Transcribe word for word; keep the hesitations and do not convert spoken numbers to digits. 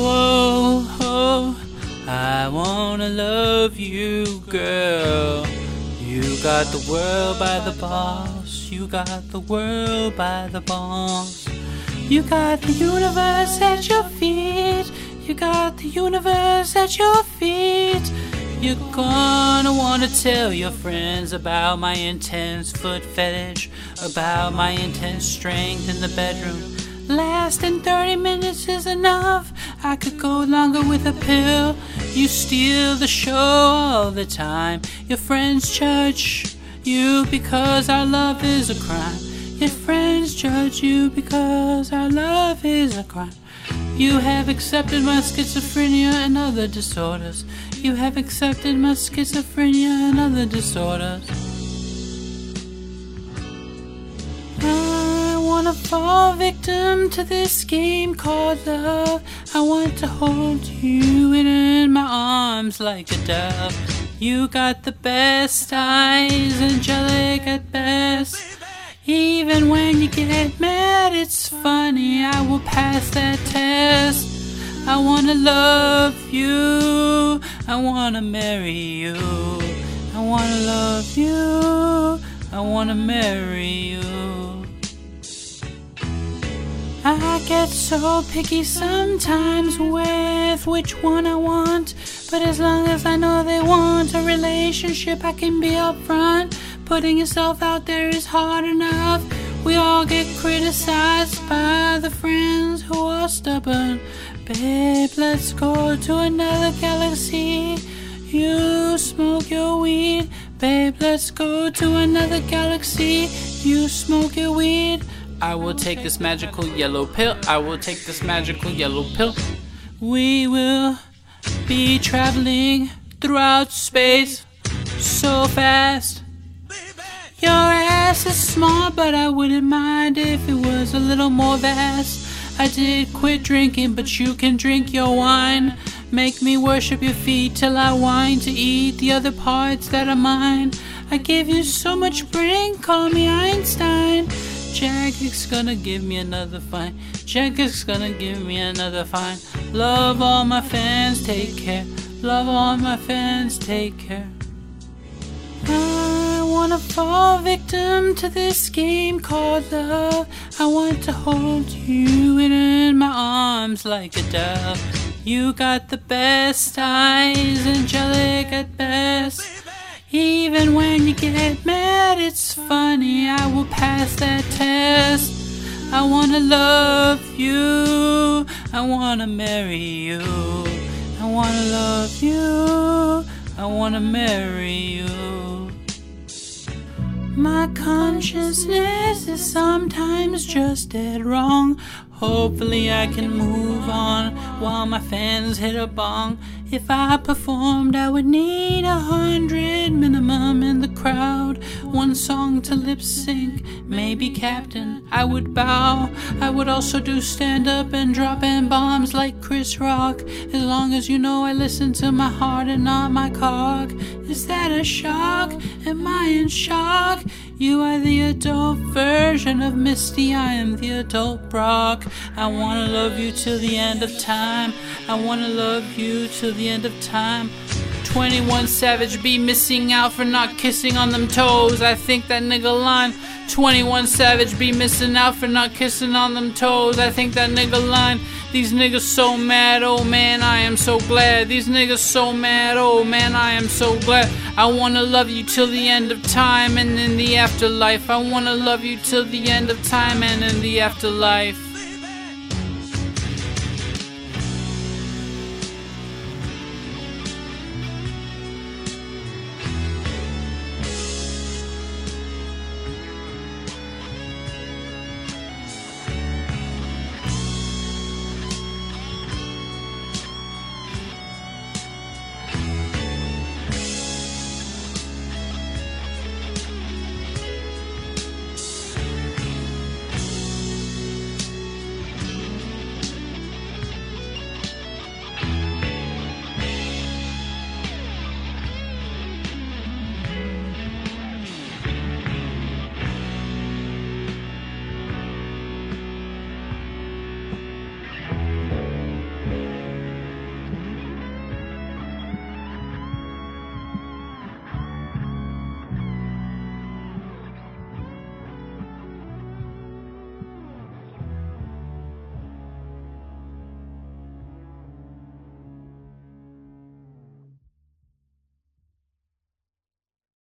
Whoa, oh, I wanna love you, girl. You got the world by the balls. You got the world by the balls. You got the universe at your feet. You got the universe at your feet. You're gonna wanna tell your friends about my intense foot fetish, about my intense strength in the bedroom. Lasting thirty minutes is enough. I could go longer with a pill. You steal the show all the time. Your friends judge you because our love is a crime. Your friends judge you because our love is a crime. You have accepted my schizophrenia and other disorders. You have accepted my schizophrenia and other disorders. I wanna fall victim to this game called love. I want to hold you in my arms like a dove. You got the best eyes, angelic at best. Even when you get mad, it's funny, I will pass that test. I wanna love you, I wanna marry you. I wanna love you, I wanna marry you. I get so picky sometimes with which one I want, but as long as I know they want a relationship, I can be upfront. Putting yourself out there is hard enough. We all get criticized by the friends who are stubborn. Babe, let's go to another galaxy. You smoke your weed. Babe, let's go to another galaxy. You smoke your weed. I will take this magical yellow pill. I will take this magical yellow pill. We will be traveling throughout space so fast. Your ass is small, but I wouldn't mind if it was a little more vast. I did quit drinking, but you can drink your wine. Make me worship your feet till I whine to eat the other parts that are mine. I give you so much brain, call me Einstein. Jack's gonna give me another fine. Jack's gonna give me another fine. Love all my fans, take care. Love all my fans, take care. I wanna fall victim to this game called love. I want to hold you in my arms like a dove. You got the best eyes, angelic at best. Even when you get mad, it's funny, I will pass that test. I wanna love you, I wanna marry you. I wanna love you, I wanna marry you. My consciousness is sometimes just dead wrong. Hopefully I can move on while my fans hit a bong. If I performed, I would need a hundred minimum in the crowd. One song to lip sync, maybe Captain, I would bow. I would also do stand-up and drop N-bombs like Chris Rock. As long as you know I listen to my heart and not my cock. Is that a shock? Am I in shock? You are the adult version of Misty, I am the adult Brock. I wanna love you till the end of time. I wanna love you till the end of time. twenty-one Savage be missing out for not kissing on them toes. I think that nigga line. twenty-one Savage be missing out for not kissing on them toes. I think that nigga line. These niggas so mad, oh man, I am so glad. These niggas so mad, oh man, I am so glad. I wanna love you till the end of time and in the afterlife. I wanna love you till the end of time and in the afterlife.